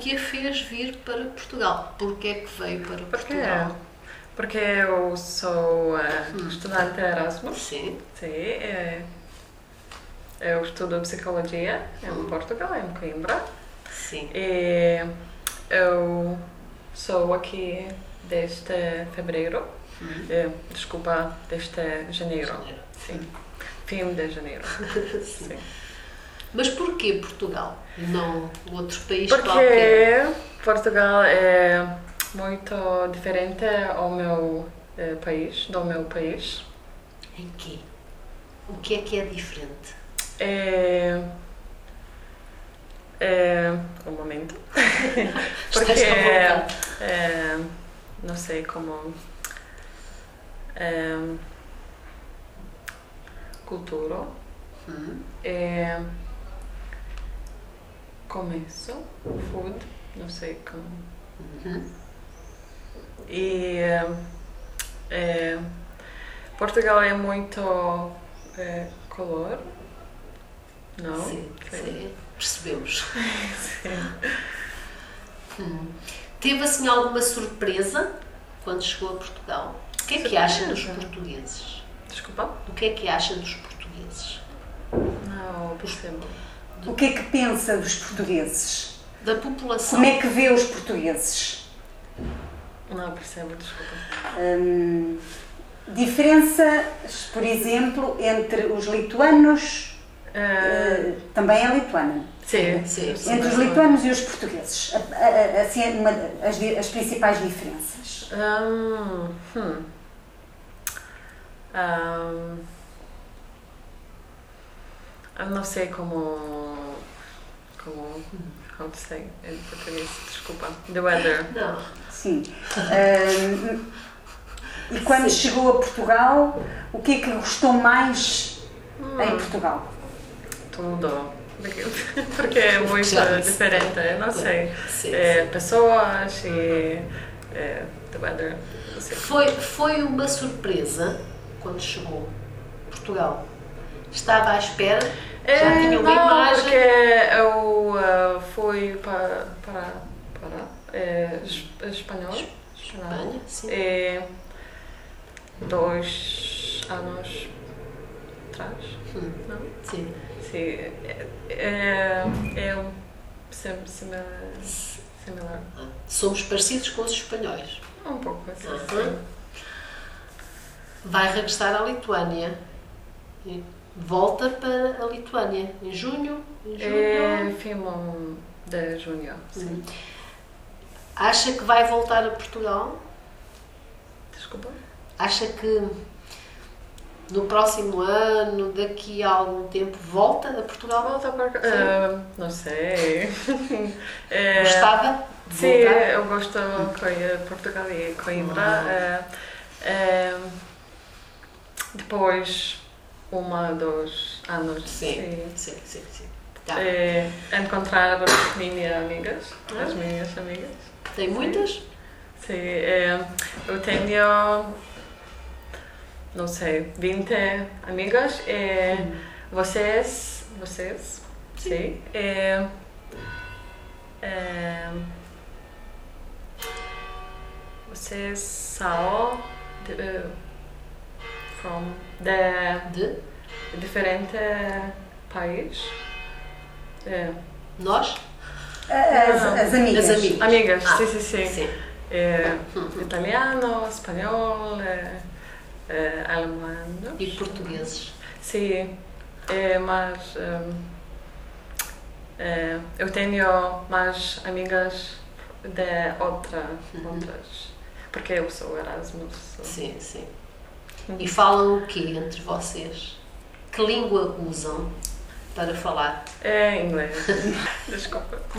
que a fez vir para Portugal? Porquê é que veio para Portugal? Porque eu sou estudante Erasmus. Sim. Sim, eu estudo psicologia em Portugal, em Coimbra. Sim. E eu sou aqui desde fevereiro. Desculpa, desde janeiro. Sim. Fim de janeiro. Sim. Mas porquê Portugal? Não outro país Porque qualquer? Portugal é muito diferente ao meu país, do meu país. Em quê? O que é diferente? Um momento. Estás à vontade. Não sei como cultura começo, food, não sei como. E Portugal é muito color, não? Sim, sim. Percebemos. Sim. Teve assim alguma surpresa quando chegou a Portugal? O que é que acha dos portugueses? Desculpa? O que é que acha dos portugueses? Não percebo. O que é que pensa dos portugueses? Da população? Como é que vê os portugueses? Não percebo, desculpa. Diferenças, por exemplo, entre os lituanos, também é lituana. Sim. Entre os lituanos e os portugueses, assim, as principais diferenças. Eu não sei como how to say em português, desculpa. The weather. Não. Sim. E quando chegou a Portugal, o que é que gostou mais em Portugal? Tudo. Porque é muito diferente, eu não sei. Sim. Pessoas e the weather. Foi uma surpresa quando chegou a Portugal? Estava à espera? Já tinha uma imagem? Porque eu fui para Espanha, sim. 2 anos atrás, não? Sim. Sim, similar. Somos parecidos com os espanhóis. Um pouco assim. Vai regressar à Lituânia. Volta para a Lituânia em junho? Fim de junho, sim. Acha que vai voltar a Portugal? Desculpa? Acha que no próximo ano, daqui a algum tempo, volta a Portugal? Volta para não sei. Gostava de sim, voltar? eu gosto de Portugal e Coimbra. Depois 2 anos. Sim. Tá. Encontrar as minhas amigas. Tem muitas? Sim, eu tenho, não sei, 20 amigas e vocês, sim, vocês são from De? diferente país. Nós? As amigas. As amigas. Amigas, Sim. sim. Italiano, espanhol, alemão. E portugueses? Sim, mas eu tenho mais amigas de outras, porque eu sou Erasmus. Sim. E falam o quê entre vocês? Que língua usam para falar? Inglês. Desculpa.